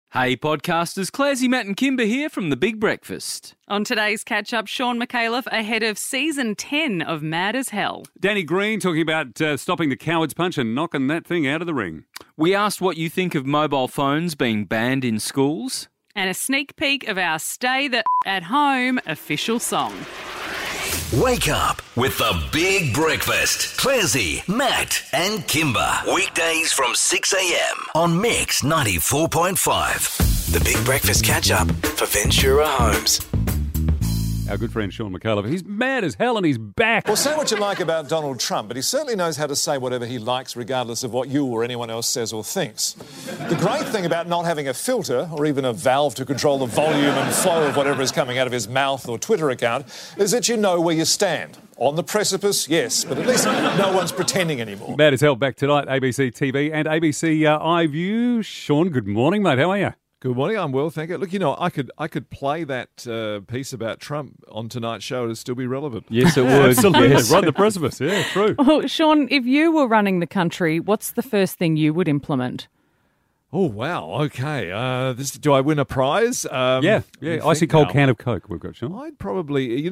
Hey podcasters, Clarsy, Matt and Kimber here from The Big Breakfast. On today's catch-up, Sean McAuliffe ahead of Season 10 of Mad as Hell. Danny Green talking about stopping the coward's punch and knocking that thing out of the ring. We asked what you think of mobile phones being banned in schools. And a sneak peek of our Stay the at Home official song. Wake up with The Big Breakfast. Clarsy, Matt and Kimber. Weekdays from 6 a.m. on Mix 94.5. The Big Breakfast Catch-Up for Ventura Homes. Our good friend Sean McAuliffe, he's mad as hell and he's back. Well, say what you like about Donald Trump, but he certainly knows how to say whatever he likes regardless of what you or anyone else says or thinks. The great thing about not having a filter or even a valve to control the volume and flow of whatever is coming out of his mouth or Twitter account is that you know where you stand. On the precipice, yes, but at least no one's pretending anymore. Mad as hell back tonight, ABC TV and ABC iView. Sean, good morning, mate. How are you? Good morning, I'm well, thank you. Look, you know, I could play that piece about Trump on tonight's show and it'd still be relevant. Yes, it would. Absolutely. Yes. Right on the precipice, yeah, true. Well, Sean, if you were running the country, what's the first thing you would implement? Oh, wow, okay. Do I win a prize? Yeah. Icy cold can of Coke we've got, Sean. I'd probably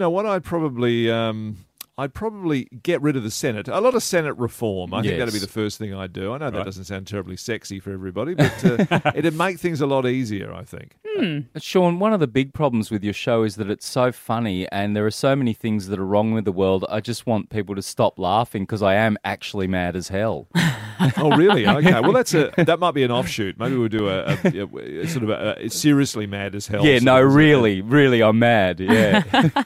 get rid of the Senate. A lot of Senate reform. I think that'd be the first thing I'd do. I know that doesn't sound terribly sexy for everybody, but it'd make things a lot easier, I think. Sean, one of the big problems with your show is that it's so funny and there are so many things that are wrong with the world. I just want people to stop laughing because I am actually mad as hell. Oh, really? Okay. Well, that might be an offshoot. Maybe we'll do a sort of a seriously mad as hell. Yeah, no, really, I'm mad. Yeah.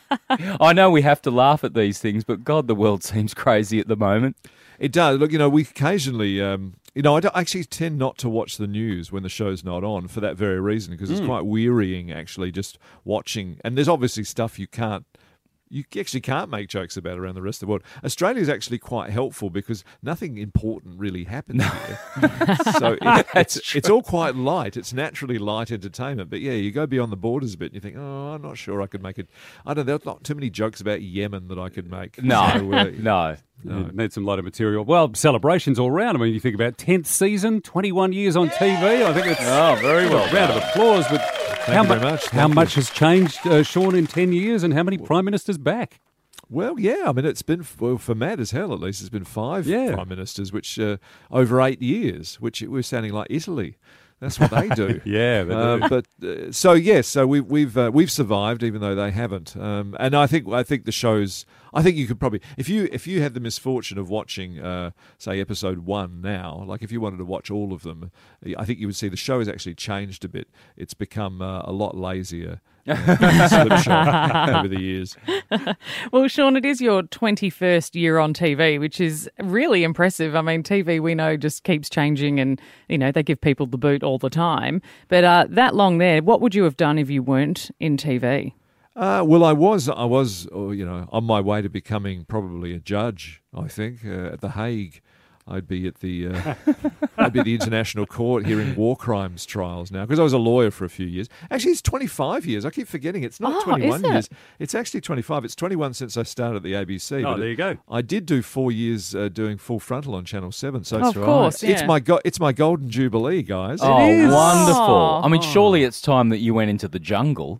I know we have to laugh at these things, but God, the world seems crazy at the moment. It does. Look, you know, we occasionally, I actually tend not to watch the news when the show's not on for that very reason, because it's quite wearying, actually, just watching. And there's obviously stuff you actually can't make jokes about around the rest of the world. Australia is actually quite helpful because nothing important really happens here. So it's all quite light. It's naturally light entertainment. But yeah, you go beyond the borders a bit and you think, oh, I'm not sure I could make it. I don't know, there's not too many jokes about Yemen that I could make. No, so, no. Need some lighter material. Well, celebrations all round. I mean, you think about 10th season, 21 years on TV. I think it's very well. A round of applause. But how much has changed, Sean, in 10 years, and how many prime ministers back? Well, yeah, I mean, it's been, for Mad as Hell at least, it's been 5 prime ministers, which over 8 years, which we're sounding like Italy. That's what they do. Yeah, they do. So we've survived, even though they haven't. And I think the shows. I think you could probably, if you had the misfortune of watching, say, episode 1 now, like if you wanted to watch all of them, I think you would see the show has actually changed a bit. It's become a lot lazier. Slipshod over the years. Well, Sean, it is your 21st year on TV, which is really impressive. I mean, TV, we know, just keeps changing and, you know, they give people the boot all the time. But that long there, what would you have done if you weren't in TV? Well, I was, on my way to becoming probably a judge, I think, at The Hague. I'd be at the International Court hearing war crimes trials now, because I was a lawyer for a few years. Actually, it's 25 years. I keep forgetting it's not 21 years. It's actually 25. It's 21 since I started at the ABC. Oh, there you go. I did do 4 years doing Full Frontal on Channel 7. So of course, it's my golden jubilee, guys. Oh, wonderful. I mean, surely it's time that you went into the jungle.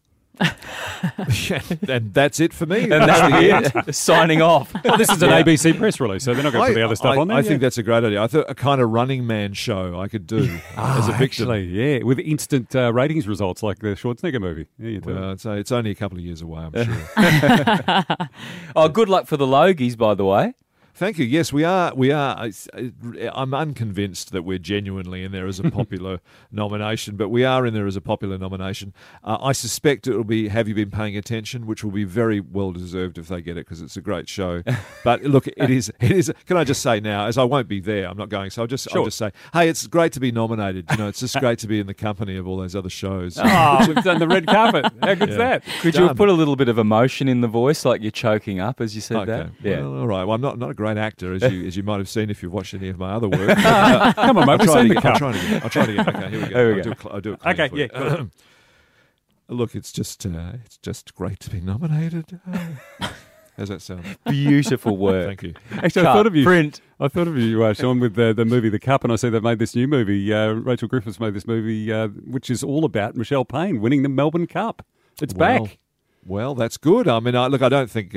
And that's it for me. And that's the end. Signing off. Well, this is an ABC press release, so they're not going to put the other stuff on there. I think that's a great idea. I thought a kind of Running Man show I could do as a victim. Actually, yeah, with instant ratings results like the Schwarzenegger movie. Yeah, well, it's only a couple of years away, I'm sure. Oh, good luck for the Logies, by the way. Thank you. Yes, we are. I'm unconvinced that we're genuinely in there as a popular nomination, but we are in there as a popular nomination. I suspect it will be Have You Been Paying Attention, which will be very well deserved if they get it, because it's a great show. But look, it is. Can I just say now, as I won't be there, I'm not going, so I'll just say, hey, it's great to be nominated. You know, it's just great to be in the company of all those other shows. Oh, we've done the red carpet. How good's that? Could you have put a little bit of emotion in the voice, like you're choking up as you said that? Yeah. Well, all right. Well, I'm not a great actor, as you might have seen if you've watched any of my other work. Come on, mate. I'll try it again. Okay, here we go. There we go. I'll do it clean for you. Cool. Look, it's just great to be nominated. How's that sound? Beautiful work. Thank you. Actually, Cut, I thought of you, print. Sean, with the movie The Cup, and I see they've made this new movie. Rachel Griffiths made this movie, which is all about Michelle Payne winning the Melbourne Cup. It's back. Well, that's good. I mean, I don't think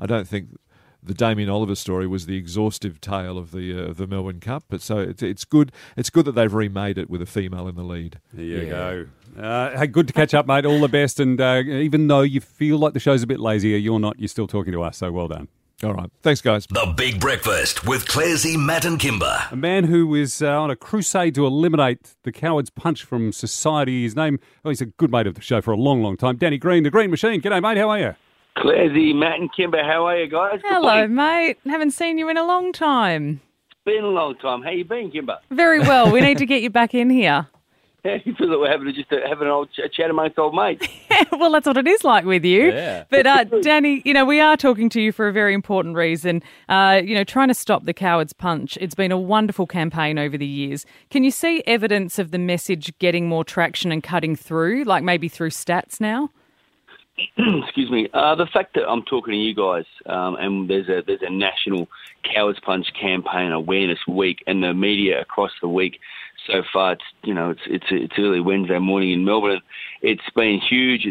the Damien Oliver story was the exhaustive tale of the Melbourne Cup, but so it's good. It's good that they've remade it with a female in the lead. There you go. Hey, good to catch up, mate. All the best. And even though you feel like the show's a bit lazier, you're not. You're still talking to us, so well done. All right. Thanks, guys. The Big Breakfast with Clarsey, Matt and Kimber. A man who is on a crusade to eliminate the coward's punch from society. His name, he's a good mate of the show for a long, long time. Danny Green, the Green Machine. G'day, mate. How are you? Clarsey, Matt and Kimber, how are you guys? Hello, mate. Haven't seen you in a long time. It's been a long time. How you been, Kimber? Very well. We need to get you back in here. How do you feel that we're having an old chat amongst old mates? Well, that's what it is like with you. Yeah. But, Danny, we are talking to you for a very important reason. Trying to stop the coward's punch. It's been a wonderful campaign over the years. Can you see evidence of the message getting more traction and cutting through, like maybe through stats now? Excuse me. The fact that I'm talking to you guys, and there's a national Cowards Punch campaign awareness week, and the media across the week so far, it's early Wednesday morning in Melbourne. It's been huge.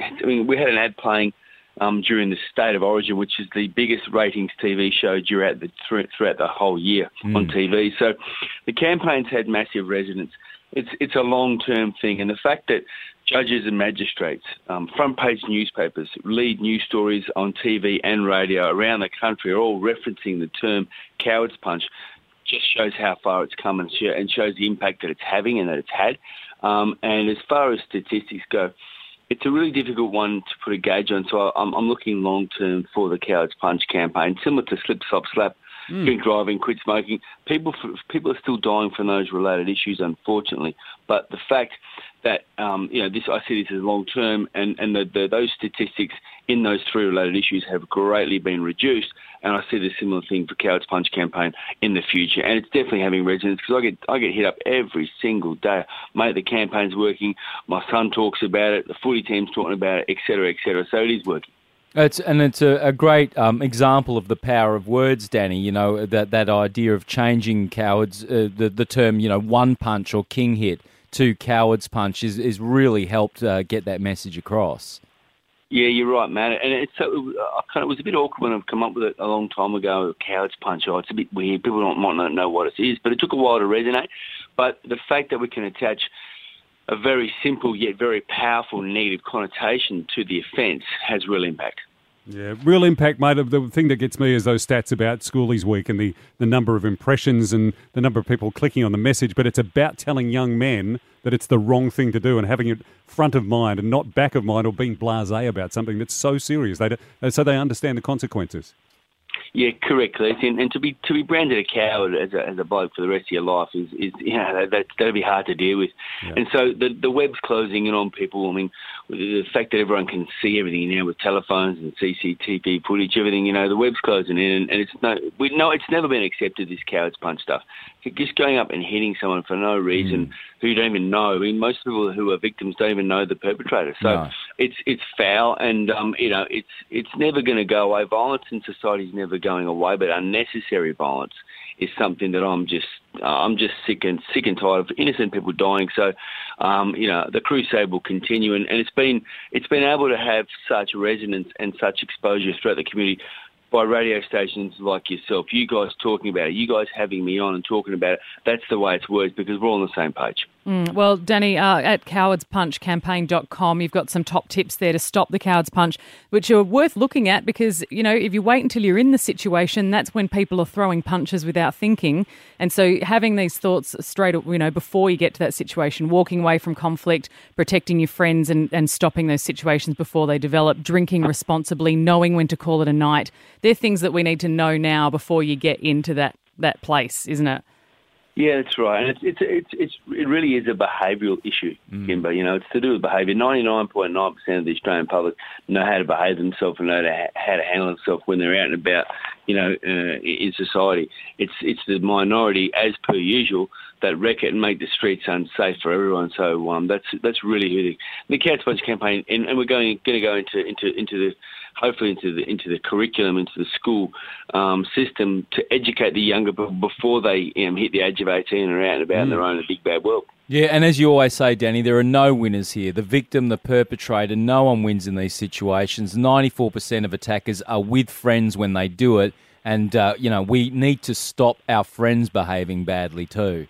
We had an ad playing during the State of Origin, which is the biggest ratings TV show throughout the whole year on TV. So the campaign's had massive resonance. It's a long-term thing, and the fact that judges and magistrates, front-page newspapers, lead news stories on TV and radio around the country are all referencing the term coward's punch just shows how far it's come and shows the impact that it's having and that it's had. And as far as statistics go, it's a really difficult one to put a gauge on, so I'm looking long-term for the coward's punch campaign, similar to slip, stop, slap. Drink driving, quit smoking. People are still dying from those related issues, unfortunately. But the fact that I see this as long term, and those statistics in those three related issues have greatly been reduced. And I see the similar thing for Coward's Punch campaign in the future, and it's definitely having resonance because I get hit up every single day, mate. The campaign's working. My son talks about it. The footy team's talking about it, etc., etc. So it is working. It's a great example of the power of words, Danny. That idea of changing cowards, the term one punch or king hit to coward's punch is really helped get that message across. Yeah, you're right, Matt. And it was a bit awkward when I've come up with it a long time ago. Coward's punch. It's a bit weird. People might not know what it is, but it took a while to resonate. But the fact that we can attach a very simple yet very powerful negative connotation to the offence has real impact. Yeah, real impact, mate. The thing that gets me is those stats about Schoolies Week and the number of impressions and the number of people clicking on the message, but it's about telling young men that it's the wrong thing to do and having it front of mind and not back of mind or being blasé about something that's so serious, so they understand the consequences. Yeah, correct, Les. And to be branded a coward as a bloke for the rest of your life is that'll be hard to deal with. Yeah. And so the web's closing in on people. I mean, the fact that everyone can see everything now with telephones and CCTV footage, everything, the web's closing in, and it's never been accepted, this coward's punch stuff. Just going up and hitting someone for no reason who you don't even know. I mean, most people who are victims don't even know the perpetrator. So it's foul, and it's never going to go away. Violence in society is never going away, but unnecessary violence is something that I'm just sick and tired of innocent people dying. So, the crusade will continue, and it's been able to have such resonance and such exposure throughout the community by radio stations like yourself, you guys talking about it, you guys having me on and talking about it. That's the way it's worked because we're all on the same page. Well, Danny, at cowardspunchcampaign.com, you've got some top tips there to stop the coward's punch, which are worth looking at because, if you wait until you're in the situation, that's when people are throwing punches without thinking. And so having these thoughts straight, before you get to that situation, walking away from conflict, protecting your friends and stopping those situations before they develop, drinking responsibly, knowing when to call it a night. They're things that we need to know now before you get into that place, isn't it? Yeah, that's right. And it really is a behavioural issue, Kimber. It's to do with behaviour. 99.9% of the Australian public know how to behave themselves and know how to handle themselves when they're out and about, in society. It's the minority, as per usual, that wreck it and make the streets unsafe for everyone. So that's really who the Coward's Punch campaign, and we're going to go into the hopefully into the curriculum, into the school system to educate the younger before they hit the age of 18 and are out and about in their own big bad world. Yeah, and as you always say, Danny, there are no winners here. The victim, the perpetrator, no one wins in these situations. 94% of attackers are with friends when they do it. And, we need to stop our friends behaving badly too.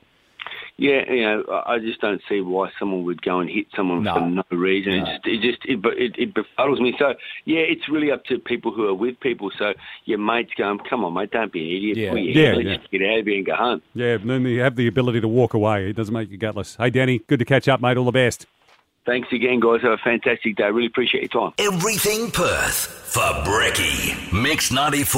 Yeah, I just don't see why someone would go and hit someone for no reason. No. It befuddles me. So, yeah, it's really up to people who are with people. So your mates go, come on, mate, don't be an idiot. Let's just get out of here and go home. Yeah, and then you have the ability to walk away. It doesn't make you gutless. Hey, Danny, good to catch up, mate. All the best. Thanks again, guys. Have a fantastic day. Really appreciate your time. Everything Perth for Brekkie. Mix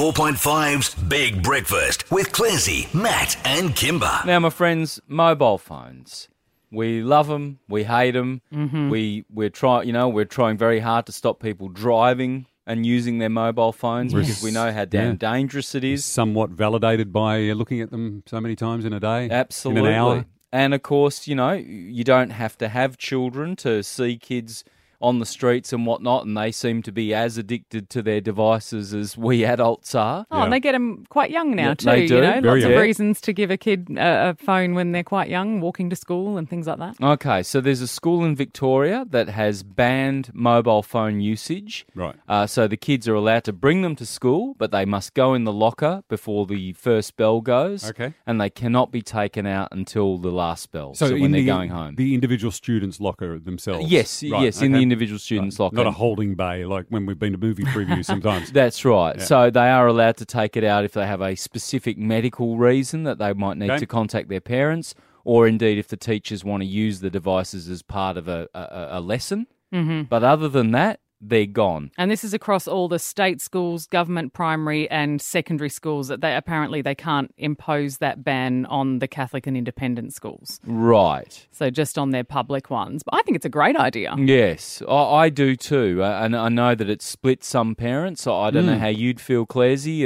94.5's Big Breakfast with Clarsey, Matt and Kimber. Now, my friends, mobile phones. We love them. We hate them. Mm-hmm. We're trying very hard to stop people driving and using their mobile phones because we know how damn dangerous it is. Somewhat validated by looking at them so many times in a day. Absolutely. In an hour. And, of course, you don't have to have children to see kids on the streets and whatnot, and they seem to be as addicted to their devices as we adults are. Oh, and they get them quite young now too. They do. Lots of reasons to give a kid a phone when they're quite young, walking to school and things like that. Okay, so there's a school in Victoria that has banned mobile phone usage. Right. So the kids are allowed to bring them to school, but they must go in the locker before the first bell goes. Okay. And they cannot be taken out until the last bell. So when they're going home. The individual students' locker themselves. Yes, in the individual students' locker. Not a holding bay like when we've been to movie previews sometimes. That's right. Yeah. So they are allowed to take it out if they have a specific medical reason that they might need to contact their parents, or indeed if the teachers want to use the devices as part of a lesson. Mm-hmm. But other than that, they're gone. And this is across all the state schools, government primary and secondary schools, that they can't impose that ban on the Catholic and independent schools. Right. So just on their public ones. But I think it's a great idea. Yes, I do too. And I know that it splits some parents. I don't know how you'd feel, Clarsey,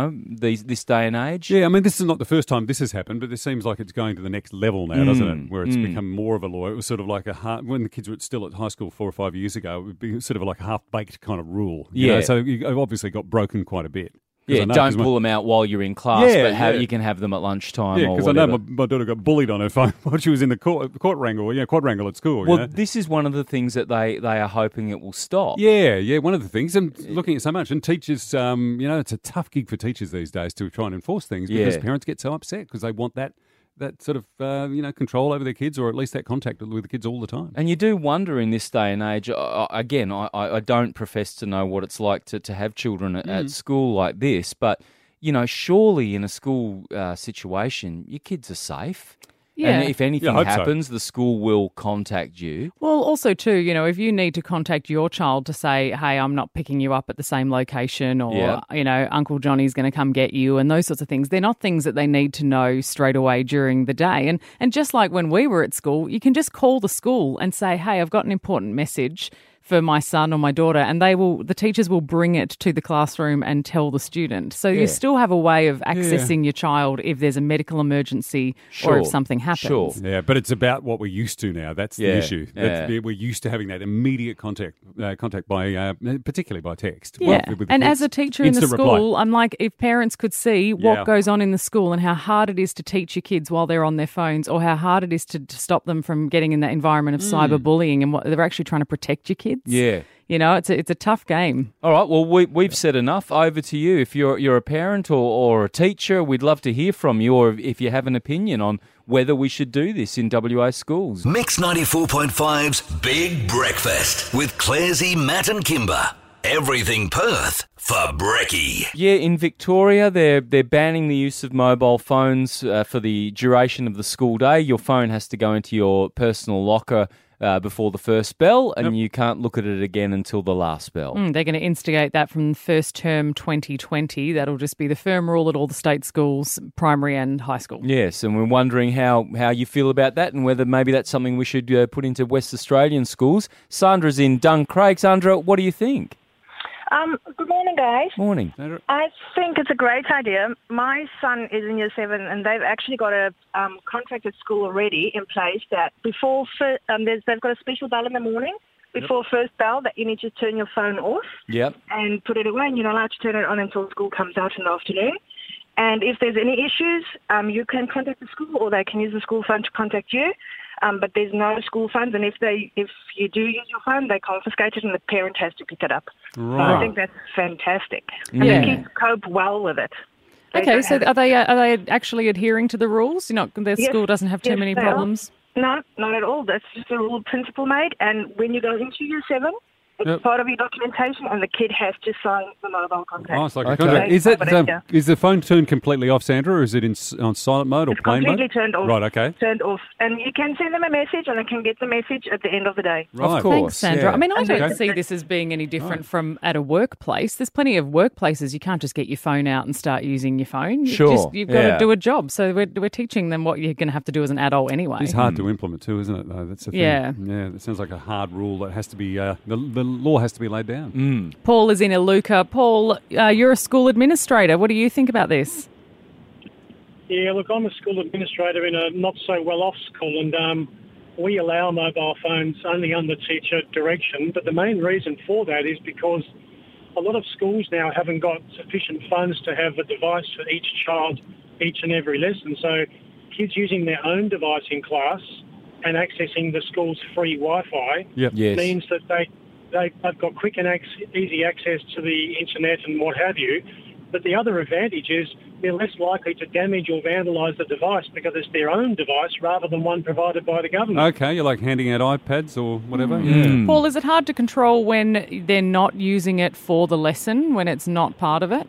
this day and age. Yeah, I mean, this is not the first time this has happened, but it seems like it's going to the next level now, doesn't it? Where it's become more of a law. It was sort of like when the kids were still at high school 4 or 5 years ago, it would be sort of like a half-baked kind of rule. You know? So it obviously got broken quite a bit. Yeah, don't pull them out while you're in class, but you can have them at lunchtime. Yeah, because I know my daughter got bullied on her phone while she was in the quadrangle at school. Well, this is one of the things that they are hoping it will stop. Yeah, one of the things. And looking at so much. And teachers, it's a tough gig for teachers these days to try and enforce things because parents get so upset because they want that sort of, control over their kids, or at least that contact with the kids all the time. And you do wonder in this day and age, again, I don't profess to know what it's like to have children at school like this, but, surely in a school situation, your kids are safe. Yeah. And if anything happens, the school will contact you. Well, also too, if you need to contact your child to say, hey, I'm not picking you up at the same location, or, Uncle Johnny's going to come get you, and those sorts of things, they're not things that they need to know straight away during the day. And just like when we were at school, you can just call the school and say, hey, I've got an important message for my son or my daughter, and the teachers will bring it to the classroom and tell the student. So you still have a way of accessing your child if there's a medical emergency or if something happens. Sure. Yeah, but it's about what we're used to now. That's the issue. We're used to having that immediate contact by, particularly by text. Yeah, and as a teacher in the school, I'm like, if parents could see what goes on in the school and how hard it is to teach your kids while they're on their phones, or how hard it is to stop them from getting in that environment of cyberbullying, and what they're actually trying to protect your kids. Yeah. It's a tough game. All right, well, we've said enough. Over to you. If you're a parent or a teacher, we'd love to hear from you, or if you have an opinion on whether we should do this in WA schools. Mix 94.5's Big Breakfast with Clarsey, Matt and Kimber. Everything Perth for Brekkie. Yeah, in Victoria, they're banning the use of mobile phones for the duration of the school day. Your phone has to go into your personal locker before the first bell, and you can't look at it again until the last bell. They're going to instigate that from first term 2020. That'll just be the firm rule at all the state schools, primary and high school. Yes, and we're wondering how you feel about that, and whether maybe that's something we should put into West Australian schools. Sandra's in Duncraig. Sandra, what do you think? Good morning, guys. Morning. I think it's a great idea. My son is in year 7, and they've actually got a contract at school already in place that before they've got a special bell in the morning before first bell that you need to turn your phone off Yep. and put it away, and you're not allowed to turn it on until school comes out in the afternoon. And if there's any issues, you can contact the school, or they can use the school phone to contact you. But there's no school funds, and if you do use your phone, they confiscate it, and the parent has to pick it up. Right. So I think that's fantastic, and Yeah. the kids cope well with it. They Okay, don't so have- are they actually adhering to the rules? Their Yes. school doesn't have too Yes, many they are. problems? No, not at all. That's just a rule principle made, and when you go into Year 7, it's Yep. part of your documentation, and the kid has to sign the mobile contract. Oh, it's like a Okay. contract. Is But is the phone turned completely off, Sandra, or is it on silent mode or It's plane completely mode? turned off. Right, okay. Turned off. And you can send them a message, and they can get the message at the end of the day. Right. Of course. Thanks, Sandra. yeah. I mean, I don't Okay. see this as being any different from at a workplace. There's plenty of workplaces you can't just get your phone out and start using your phone. Sure, You've got yeah. to do a job. So we're teaching them what you're going to have to do as an adult anyway. It's hard to implement too, isn't it, though? That's the thing. Yeah. Yeah, it sounds like a hard rule that has to be, the law has to be laid down. Paul is in Iluka. Paul, you're a school administrator. What do you think about this? Yeah, look, I'm a school administrator in a not-so-well-off school, and we allow mobile phones only under teacher direction. But the main reason for that is because a lot of schools now haven't got sufficient funds to have a device for each child each and every lesson. So kids using their own device in class and accessing the school's free Wi-Fi Yep. Yes. means that they've got quick and easy access to the internet and what have you. But the other advantage is they're less likely to damage or vandalise the device because it's their own device rather than one provided by the government. Okay, you're like handing out iPads or whatever? Yeah. Paul, is it hard to control when they're not using it for the lesson, when it's not part of it?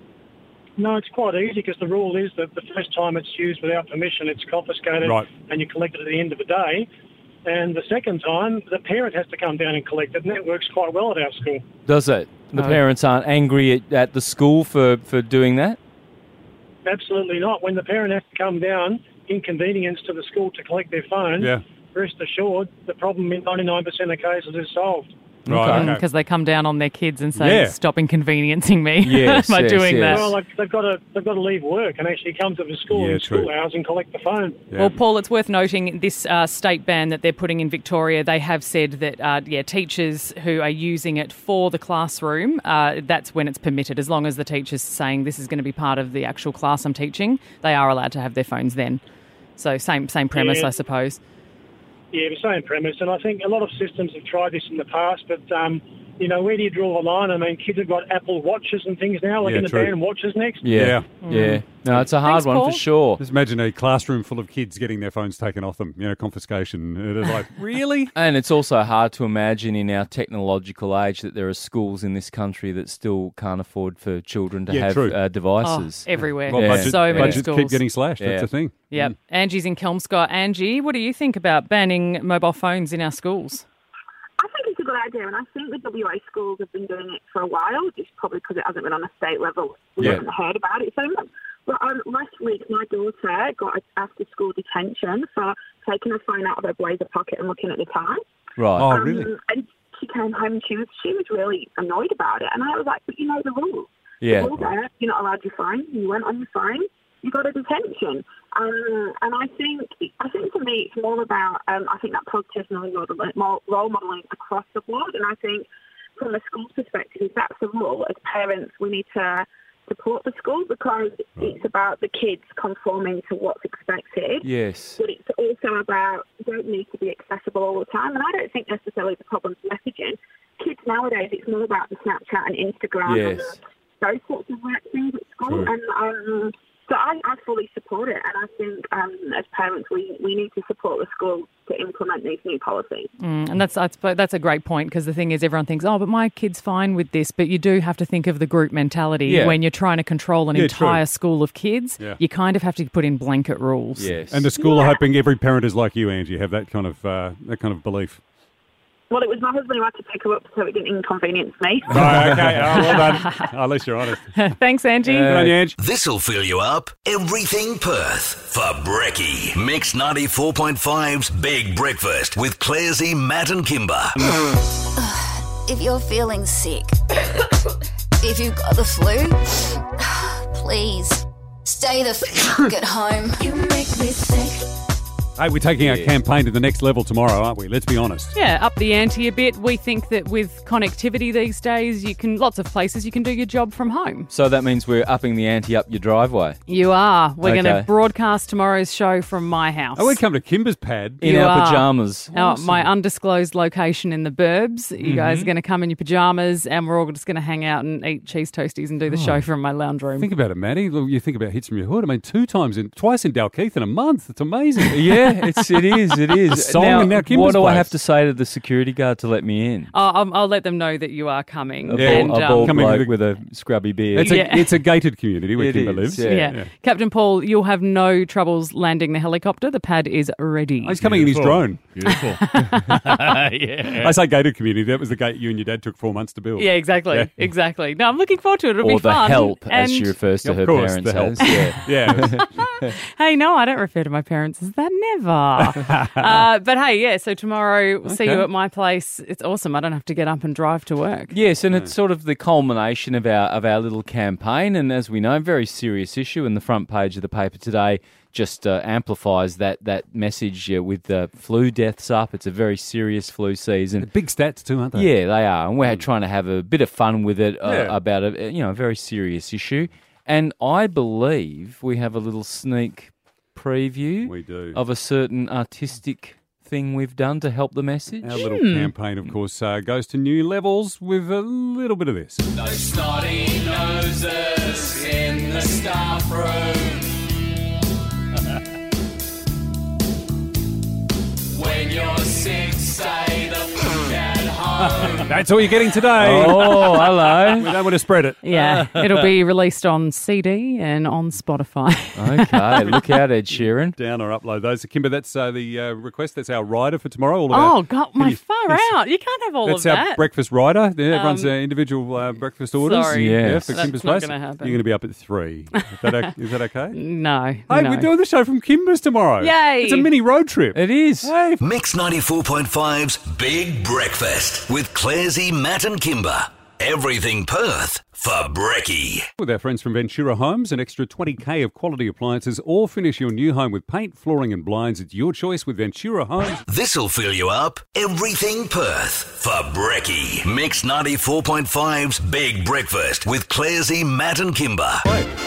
No, it's quite easy because the rule is that the first time it's used without permission, it's confiscated Right. and you collect it at the end of the day. And the second time, the parent has to come down and collect it, and that works quite well at our school. Does it? The parents aren't angry at the school for doing that? Absolutely not. When the parent has to come down, inconvenience to the school to collect their phone, Yeah. rest assured, the problem in 99% of cases is solved. Right, okay. Because they come down on their kids and say, Yeah. stop inconveniencing me Yes, by yes, doing yes. that. Well, like, they've got to leave work and actually come to the school Yeah, in true. school hours and collect the phone. Yeah. Well, Paul, it's worth noting this state ban that they're putting in Victoria, they have said that, teachers who are using it for the classroom, that's when it's permitted. As long as the teacher's saying this is going to be part of the actual class I'm teaching, they are allowed to have their phones then. So same premise, Yeah. I suppose. Yeah, the same premise. And I think a lot of systems have tried this in the past, but, where do you draw the line? I mean, kids have got Apple Watches and things now. We're Yeah, going to true. ban watches next. Yeah. No, it's a hard Thanks, one Paul. for sure. Just imagine a classroom full of kids getting their phones taken off them, confiscation. It's like, really? And it's also hard to imagine in our technological age that there are schools in this country that still can't afford for children to Yeah, have true. devices. Everywhere. Well, Yeah. So many budgets schools. keep getting slashed. Yeah. That's the thing. Yep. Angie's in Kelmscott. Angie, what do you think about banning mobile phones in our schools? I think it's a good idea, and I think the WA schools have been doing it for a while, just probably because it hasn't been on a state level. We Yeah. haven't heard about it so much. But last week, my daughter got after-school detention for taking her phone out of her blazer pocket and looking at the time. Right. Oh, really? And she came home and she was really annoyed about it. And I was like, but you know the rules. Yeah. The rules are, you're not allowed your phone. You went on your phone. You got a detention. And I think for me, it's more about, I think that positive role modelling across the board. And I think from a school perspective, if that's the rule, as parents, we need to support the school because it's about the kids conforming to what's expected. Yes. But it's also about, you don't need to be accessible all the time. And I don't think necessarily the problem's messaging. Kids nowadays, it's more about the Snapchat and Instagram Yes. and those sorts of things at school. True. And so I fully support it. And I think as parents, we need to support the school to implement these new policies. And that's a great point because the thing is everyone thinks, oh, but my kid's fine with this. But you do have to think of the group mentality Yeah. when you're trying to control an Yeah, entire true. school of kids. Yeah. You kind of have to put in blanket rules. Yes. And the school are hoping every parent is like you, Angie, have that kind of belief. Well, it was my husband who had to pick her up so it didn't inconvenience me. Right, okay. Oh, well done. At least you're honest. Thanks, Angie. Good on you, Ange. This'll fill you up. Everything Perth for Brekkie. Mix 94.5's Big Breakfast with Clarsey, Matt and Kimber. If you're feeling sick, if you've got the flu, please stay the f*** at home. You make me sick. Hey, we're taking our campaign to the next level tomorrow, aren't we? Let's be honest. Yeah, up the ante a bit. We think that with connectivity these days, lots of places you can do your job from home. So that means we're upping the ante up your driveway. You are. We're going to Okay. broadcast tomorrow's show from my house. Oh, we come to Kimber's pad. In You our are. pyjamas. My undisclosed location in the burbs. You guys are going to come in your pyjamas and we're all just going to hang out and eat cheese toasties and do the show from my lounge room. Think about it, Maddie. Look, you think about Hits from Your Hood. I mean, twice in Dalkeith in a month. It's amazing. Yeah, it is. A song now, and now Kimber's what do I place. have to say to the security guard to let me in? I'll let them know that you are coming. A And, bald Coming bloke with with a scrubby beard. It's a gated community where It Kimber is, lives. yeah. Captain Paul, you'll have no troubles landing the helicopter. The pad is ready. Oh, he's coming in his drone. Beautiful. I say gated community. That was the gate you and your dad took 4 months to build. Yeah, exactly. Yeah. Exactly. No, I'm looking forward to it. It'll Or be the fun. help, as she And- refers to Of her course, parents the help. as. Yeah. Yeah. Hey, no, I don't refer to my parents as that. Never. But hey, yeah, so tomorrow, we'll see you Okay. at my place. It's awesome. I don't have to get up and drive to work. Yes, and it's sort of the culmination of our little campaign, and as we know, very serious issue. And the front page of the paper today just amplifies that message with the flu deaths up. It's a very serious flu season. Big stats too, aren't they? Yeah, they are, and we're trying to have a bit of fun with it Yeah. about a very serious issue. And I believe we have a little sneak preview We do. of a certain artistic thing we've done to help the message. Our little campaign, of course, goes to new levels with a little bit of this. Snotty noses in the staff room. When you're sick, say the fuck at home. That's all you're getting today. Oh, hello. We don't want to spread it. Yeah, it'll be released on CD and on Spotify. Okay, look out, Ed Sheeran. Down or upload those. So, Kimber, that's the request. That's our rider for tomorrow. All of Oh, our, God, my far out. You can't have all That's of our that. breakfast rider. Yeah, everyone's individual breakfast orders. sorry. Yeah, for That's Kimber's not place. gonna happen. You're going to be up at 3. Is that okay? No. Hey, no. we're doing the show from Kimber's tomorrow. Yay. It's a mini road trip. It is. Hey, Mix 94.5's Big Breakfast with Clarsey, Matt and Kimber. Everything Perth for Brekkie. with our friends from Ventura Homes, an extra 20k of quality appliances, or finish your new home with paint, flooring and blinds. It's your choice with Ventura Homes. This'll fill you up. Everything Perth for Brekkie. Mix 94.5's Big Breakfast with Clarsey, Matt and Kimber.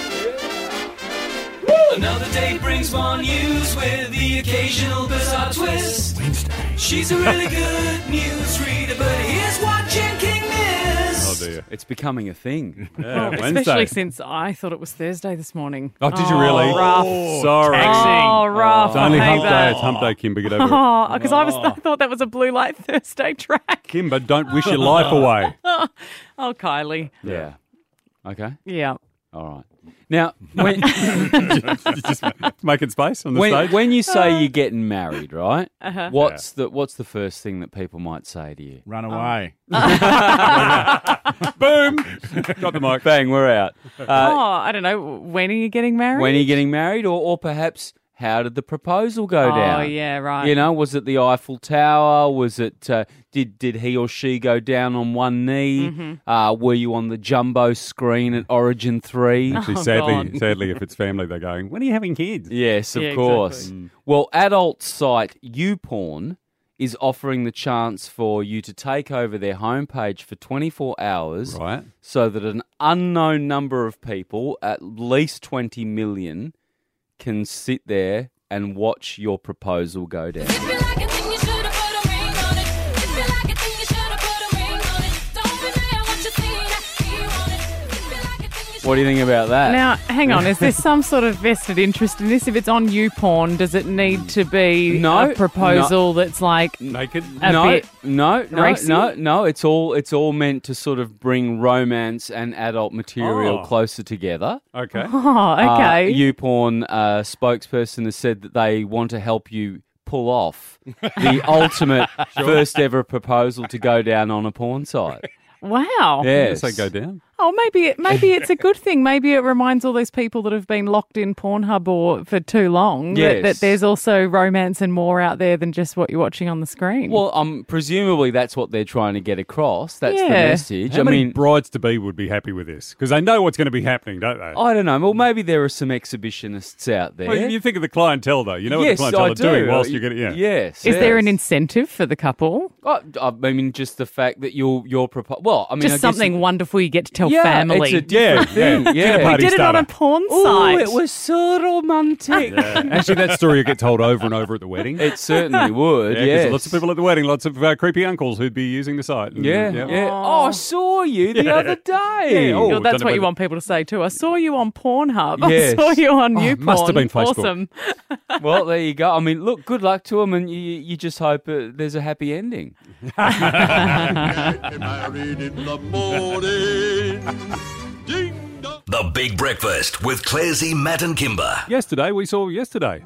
Another day brings more news with the occasional bizarre twist. Wednesday. She's a really good news reader, but here's what Jen King missed. Oh dear. It's becoming a thing. Yeah, Especially Wednesday. since I thought it was Thursday this morning. Oh, did you really? Rough. Sorry. Oh, rough. It's only I hate hump day. that. It's hump day, Kimber. Get over it. Oh, because I thought that was a Blue Light Thursday track. Kimber, don't wish your life away. Oh, Kylie. Yeah. Okay. Yeah. All right. Now, when Just making space on the stage. when you say you're getting married, right? Uh-huh. What's the first thing that people might say to you? Run away. Boom. Got the mic. Bang, we're out. Oh, I don't know. When are you getting married? When are you getting married, or perhaps how did the proposal go down? Oh, yeah, right. You know, was it the Eiffel Tower? Was it did he or she go down on one knee? Mm-hmm. Were you on the jumbo screen at Origin 3? Actually, God. sadly, if it's family, they're going, when are you having kids? Yes, of Yeah, course. exactly. Well, adult site YouPorn is offering the chance for you to take over their homepage for 24 hours Right. so that an unknown number of people, at least 20 million, can sit there and watch your proposal go down. What do you think about that? Now, hang on. Is there some sort of vested interest in this? If it's on YouPorn, does it need to be No, a proposal that's like Naked? a bit... No. racy? It's all meant to sort of bring romance and adult material Oh. closer together. Okay. Oh, okay. YouPorn spokesperson has said that they want to help you pull off the ultimate first ever proposal to go down on a porn site. Wow. Yes. Say go down. Oh, maybe it's a good thing. Maybe it reminds all these people that have been locked in Pornhub for too long that there's also romance and more out there than just what you're watching on the screen. Well, presumably that's what they're trying to get across. That's the message. How many brides-to-be would be happy with this? Because they know what's going to be happening, don't they? I don't know. Well, maybe there are some exhibitionists out there. Well, you think of the clientele, though. You know what the clientele are doing whilst you're getting... Yeah. Yes. Is there an incentive for the couple? I mean, just the fact that you're well, I mean... Just something wonderful you get to tell family. It's a different thing. We did it on a porn site. Oh, it was so romantic. Actually, that story would get told over and over at the wedding. It certainly would, yes. Lots of people at the wedding, lots of creepy uncles who'd be using the site. Oh, I saw you the other day. That's what you want people to say too. I saw you on Pornhub. Yes. I saw you on YouPorn. Must have been Facebook. Awesome. Well, there you go. I mean, look, good luck to them, and you just hope there's a happy ending. Married in the morning. The Big Breakfast with Clarsey, Matt and Kimber. Yesterday, we saw Yesterday.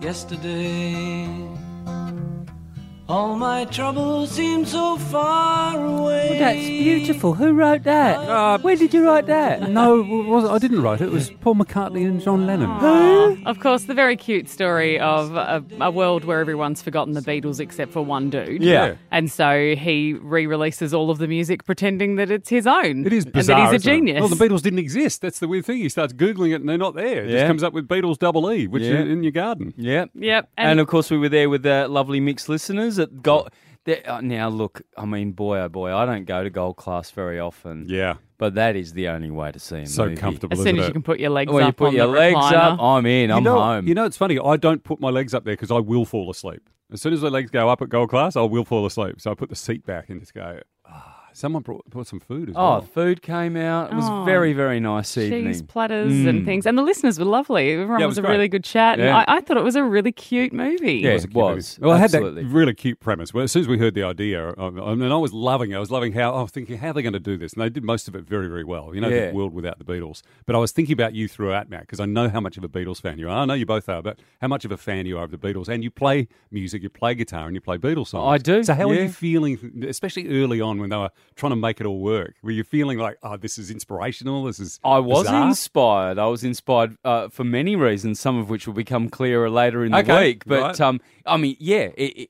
All my troubles seem so far away. Well, that's beautiful. Who wrote that? Where did you write that? No, I didn't write it. It was Paul McCartney and John Lennon. Who? Of course, the very cute story of a world where everyone's forgotten the Beatles except for one dude. Yeah. And so he re-releases all of the music pretending that it's his own. It is bizarre, and that he's a isn't it? genius. Well, the Beatles didn't exist. That's the weird thing. He starts Googling it and they're not there. It just comes up with Beatles double E, which is in your garden. Yep. Yep. And of course, we were there with the lovely mixed listeners at Gold. Now, look, I mean, boy, oh boy, I don't go to Gold Class very often. Yeah. But that is the only way to see a So movie. comfortable, as soon as isn't you it? can put your legs When up you put on your the legs recliner. up, I'm in, I'm home. You know, it's funny. I don't put my legs up there because I will fall asleep. As soon as the legs go up at Gold Class, I will fall asleep. So I put the seat back and just go... Someone brought some food as well. Food came out. It was very, very nice evening. Cheese platters and things. And the listeners were lovely. Everyone was a really good chat. Yeah. And I thought it was a really cute movie. Yeah, It was. Well, Well, I had absolutely. that really cute premise. Well, as soon as we heard the idea, and I was loving it. I was loving how I was thinking, how are they going to do this? And they did most of it very, very well. You know, Yeah. the world without the Beatles. But I was thinking about you throughout, Matt, because I know how much of a Beatles fan you are. I know you both are, but how much of a fan you are of the Beatles. And you play music, you play guitar, and you play Beatles songs. I do, So how are yeah. you feeling, especially early on when they were trying to make it all work? Were you feeling like, oh, this is inspirational? This is I was bizarre? inspired. I was inspired for many reasons, some of which will become clearer later in the Okay, week. But, right. I mean, yeah,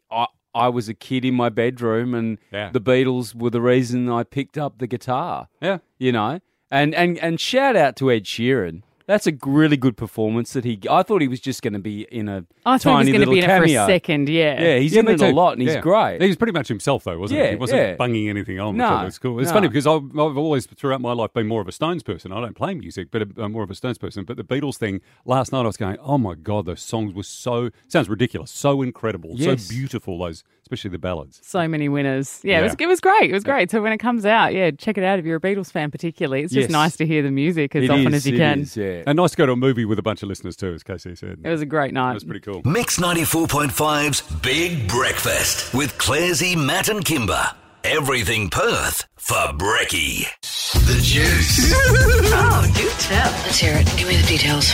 I was a kid in my bedroom and Yeah. the Beatles were the reason I picked up the guitar. Yeah. You know? And shout out to Ed Sheeran. That's a really good performance that I thought he was just going to be in a I thought tiny he was going to little be in it cameo. for a second, yeah. Yeah, he's Yeah, in me it a too. lot and he's Yeah. great. He was pretty much himself, though, wasn't he? Yeah, He wasn't yeah. bunging anything on. No, which I was cool. It's no. funny because I've always, throughout my life, been more of a Stones person. I don't play music, but I'm more of a Stones person. But the Beatles thing, last night I was going, oh my God, those songs were sounds ridiculous, so incredible, Yes. so beautiful, those, especially the ballads. So many winners. Yeah, Yeah. It was great. It was great. So when it comes out, check it out if you're a Beatles fan particularly. It's just Yes. nice to hear the music as It often is, as you it can. is, yeah. And nice to go to a movie with a bunch of listeners too, as Casey said. It was a great night. It was pretty cool. Mix 94.5's Big Breakfast with Clarsey, Matt and Kimber. Everything Perth for Brekkie. The Juice. Oh, do tell. Let's hear it. Give me the details.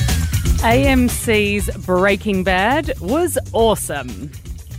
AMC's Breaking Bad was awesome.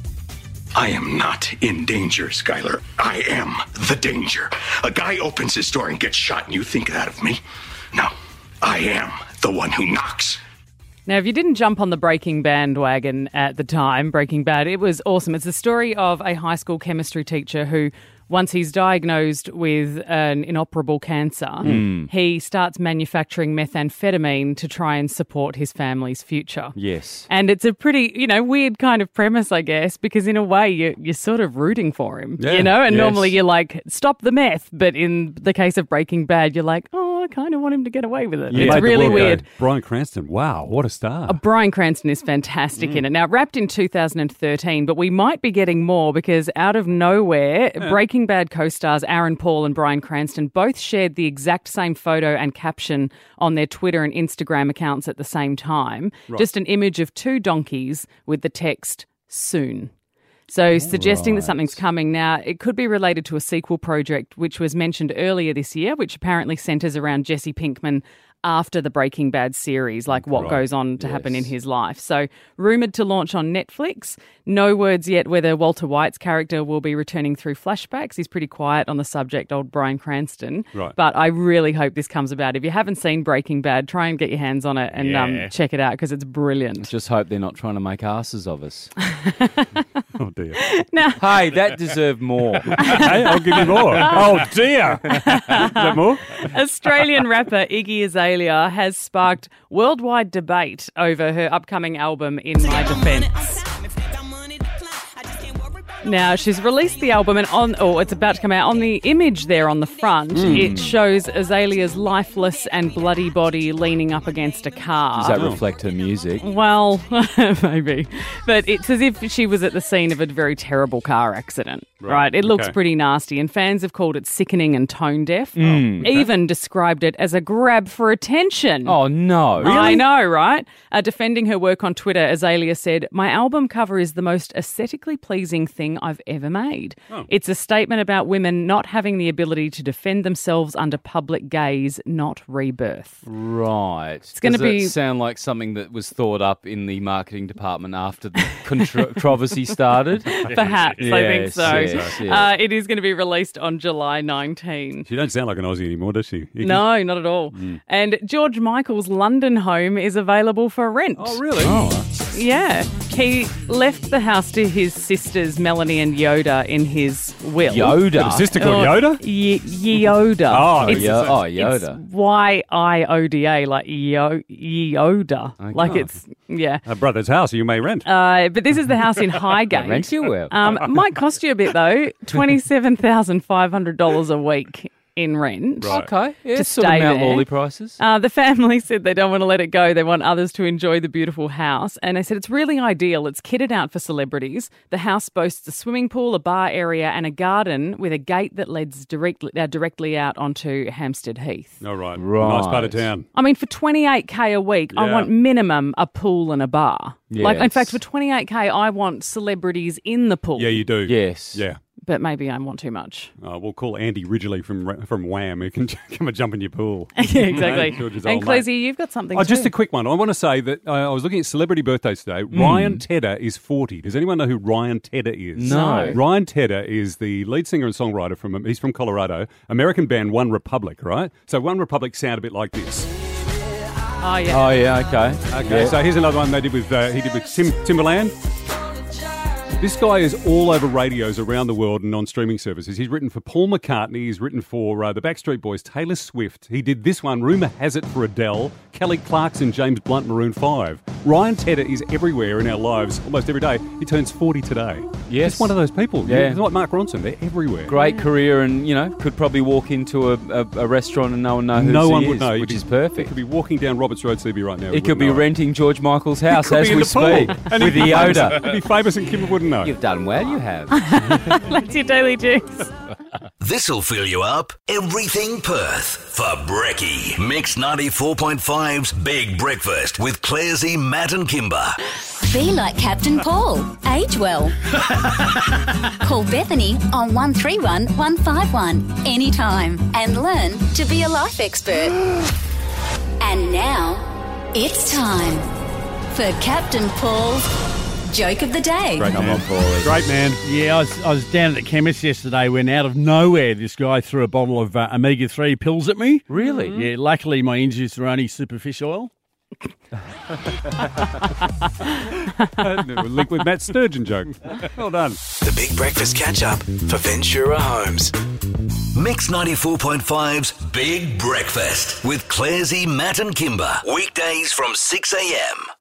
I am not in danger, Skylar. I am the danger. A guy opens his door and gets shot, and you think that of me? No, I am the one who knocks. Now, if you didn't jump on the Breaking bandwagon at the time, Breaking Bad, it was awesome. It's the story of a high school chemistry teacher who, once he's diagnosed with an inoperable cancer, he starts manufacturing methamphetamine to try and support his family's future. Yes. And it's a pretty, weird kind of premise, I guess, because in a way you're sort of rooting for him, Yeah, And yes. normally you're like, stop the meth. But in the case of Breaking Bad, you're like, oh, I kind of want him to get away with it. You It's made the really world go, weird. Bryan Cranston, wow, what a star. Bryan Cranston is fantastic in it. Now, wrapped in 2013, but we might be getting more because out of nowhere, Breaking Bad co-stars Aaron Paul and Bryan Cranston both shared the exact same photo and caption on their Twitter and Instagram accounts at the same time. Just an image of two donkeys with the text, soon. So suggesting that something's coming now. It could be related to a sequel project which was mentioned earlier this year, which apparently centres around Jesse Pinkman after the Breaking Bad series, like what goes on to happen in his life. So rumoured to launch on Netflix. No words yet whether Walter White's character will be returning through flashbacks. He's pretty quiet on the subject, old Bryan Cranston. Right. But I really hope this comes about. If you haven't seen Breaking Bad, try and get your hands on it and check it out because it's brilliant. Just hope they're not trying to make asses of us. Oh, dear. Now, Hey, that deserved more. Hey, I'll give you more. Oh, dear. Is that more? Australian rapper Iggy Azalea has sparked worldwide debate over her upcoming album, In My Defence. Now, she's released the album and it's about to come out. On the image there on the front, it shows Azalea's lifeless and bloody body leaning up against a car. Does that reflect her music? Well, maybe. But it's as if she was at the scene of a very terrible car accident, right? It looks pretty nasty, and fans have called it sickening and tone deaf. Even described it as a grab for attention. Oh, no. Really? I know, right? Defending her work on Twitter, Azalea said, "My album cover is the most aesthetically pleasing thing I've ever made. It's a statement about women not having the ability to defend themselves under public gaze, not rebirth." Right. It's going to be sound like something that was thought up in the marketing department after the controversy started. Perhaps, I think so. Yes. It is going to be released on July 19. She don't sound like an Aussie anymore, does she? No, not at all. And George Michael's London home is available for rent. Oh, really? Yeah. He left the house to his sisters, Melanie and Yoda, in his will. Yoda? Got a sister called Yoda? Yoda. Yoda. It's Yoda, like Yoda. Okay. Like it's, A brother's house you may rent. But this is the house in Highgate. Rent you will. Might cost you a bit, though. $27,500 a week in rent. Right. Okay. Yeah, to sort of stay Mount there. Lawley prices. The family said they don't want to let it go. They want others to enjoy the beautiful house. And they said it's really ideal. It's kitted out for celebrities. The house boasts a swimming pool, a bar area and a garden with a gate that leads directly out onto Hampstead Heath. Oh, right. Right. Nice part of town. I mean, for $28,000 a week, I want minimum a pool and a bar. Like, in Yes. fact, for $28,000, I want celebrities in the pool. Yeah, you do. Yes. Yeah. But maybe I want too much. We'll call Andy Ridgely from Wham who can come and jump in your pool. Yeah, exactly. George's And old mate. Clezzy, you've got something Just too. a quick one. I want to say that I was looking at celebrity birthdays today. Ryan Tedder is 40. Does anyone know who Ryan Tedder is? No. Ryan Tedder is the lead singer and songwriter he's from Colorado, American band One Republic, right? So One Republic sound a bit like this. Oh, yeah. Oh, yeah, okay. Okay, so here's another one they did with Timberland. This guy is all over radios around the world and on streaming services. He's written for Paul McCartney. He's written for the Backstreet Boys, Taylor Swift. He did this one, rumour has it, for Adele, Kelly Clarkson, James Blunt, Maroon 5. Ryan Tedder is everywhere in our lives almost every day. He turns 40 today. Yes. He's one of those people. Yeah. He's like Mark Ronson. They're everywhere. Great career and, could probably walk into a restaurant and no one know who No he one is, would know. which is He perfect. could be walking down Roberts Road, CB right now. He could be renting George Michael's house Could as be in we the pool. speak And with he'd be Yoda. famous. He'd be famous and Kimber wouldn't know. You've done well, you have. That's your daily juice. This'll fill you up. Everything Perth for Brekkie. Mix 94.5's Big Breakfast with Clarsey, Matt and Kimber. Be like Captain Paul. Age well. Call Bethany on 131 151 anytime and learn to be a life expert. And now, it's time for Captain Paul's Joke of the Day. Come on, Paulie. Great man. Yeah, I was down at the chemist yesterday when out of nowhere this guy threw a bottle of omega-3 pills at me. Really? Yeah, luckily my injuries were only superficial. Link with Matt Sturgeon joke. Well done. The Big Breakfast Catch-Up for Ventura Homes. Mix 94.5's Big Breakfast with Clarsey, Matt and Kimber. Weekdays from 6 a.m.